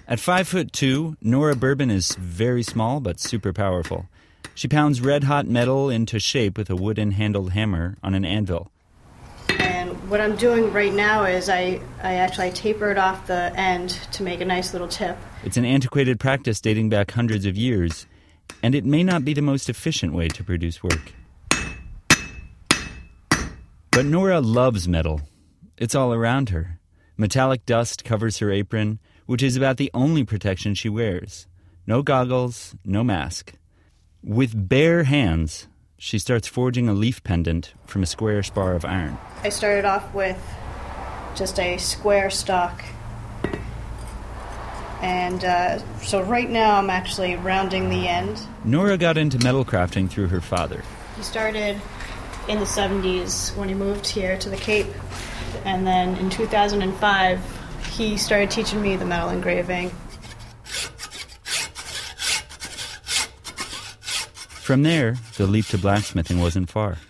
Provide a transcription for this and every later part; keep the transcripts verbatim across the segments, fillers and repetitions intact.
At five foot two, Nora Bourbon is very small but super powerful. She pounds red-hot metal into shape with a wooden-handled hammer on an anvil. And what I'm doing right now is I, I actually tapered off the end to make a nice little tip. It's an antiquated practice dating back hundreds of years, and it may not be the most efficient way to produce work. But Nora loves metal. It's all around her. Metallic dust covers her apron, which is about the only protection she wears. No goggles, no mask. With bare hands, she starts forging a leaf pendant from a square spar of iron. I started off with just a square stock. And uh, so right now I'm actually rounding the end. Nora got into metal crafting through her father. He started in the seventies when he moved here to the Cape. And then in two thousand five, he started teaching me the metal engraving. From there, the leap to blacksmithing wasn't far.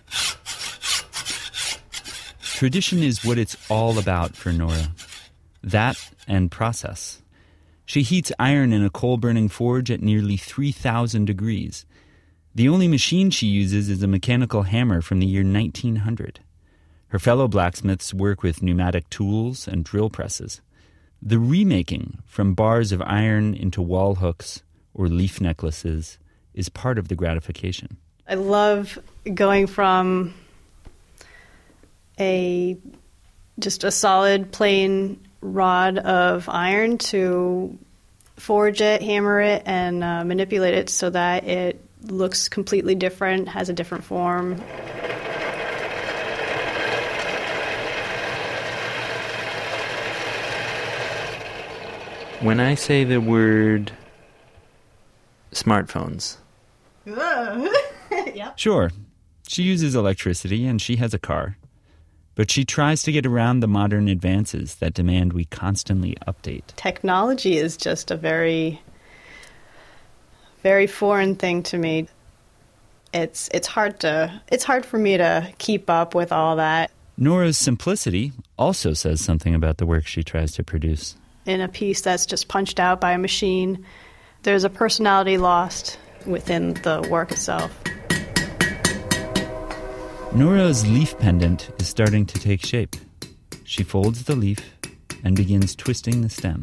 Tradition is what it's all about for Nora. That and process. She heats iron in a coal-burning forge at nearly three thousand degrees. The only machine she uses is a mechanical hammer from the year nineteen hundred. Her fellow blacksmiths work with pneumatic tools and drill presses. The remaking from bars of iron into wall hooks or leaf necklaces is part of the gratification. I love going from a just a solid plain rod of iron to forge it, hammer it, and uh, manipulate it so that it looks completely different, has a different form. When I say the word smartphones. Yep. Sure, she uses electricity and she has a car. But she tries to get around the modern advances that demand we constantly update. Technology is just a very, very foreign thing to me. It's it's hard to it's hard for me to keep up with all that. Nora's simplicity also says something about the work she tries to produce. In a piece that's just punched out by a machine, there's a personality lost within the work itself. Nora's leaf pendant is starting to take shape. She folds the leaf and begins twisting the stem.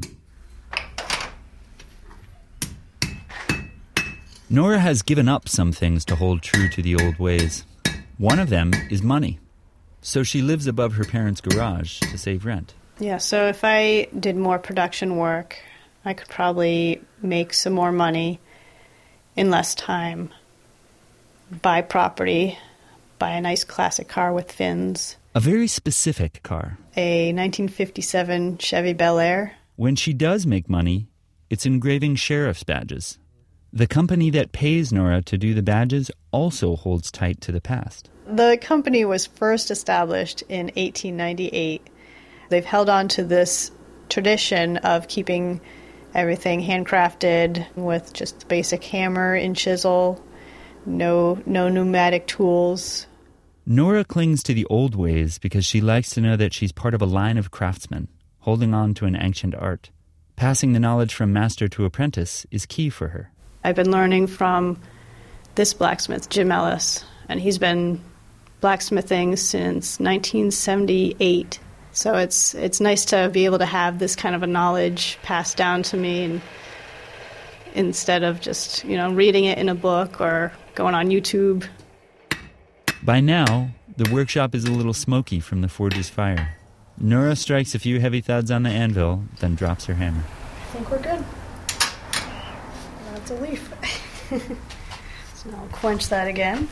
Nora has given up some things to hold true to the old ways. One of them is money. So she lives above her parents' garage to save rent. Yeah, so if I did more production work, I could probably make some more money in less time, buy property, buy a nice classic car with fins. A very specific car. A nineteen fifty-seven Chevy Bel Air. When she does make money, it's engraving sheriff's badges. The company that pays Nora to do the badges also holds tight to the past. The company was first established in eighteen ninety-eight. They've held on to this tradition of keeping everything handcrafted with just the basic hammer and chisel, no no pneumatic tools. Nora clings to the old ways because she likes to know that she's part of a line of craftsmen, holding on to an ancient art. Passing the knowledge from master to apprentice is key for her. I've been learning from this blacksmith, Jim Ellis, and he's been blacksmithing since nineteen seventy-eight. So it's it's nice to be able to have this kind of a knowledge passed down to me, and instead of just, you know, reading it in a book or going on YouTube. By now, the workshop is a little smoky from the forge's fire. Nora strikes a few heavy thuds on the anvil, then drops her hammer. I think we're good. That's a leaf. So I'll quench that again.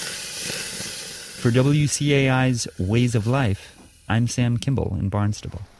For W C A I's Ways of Life, I'm Sam Kimball in Barnstable.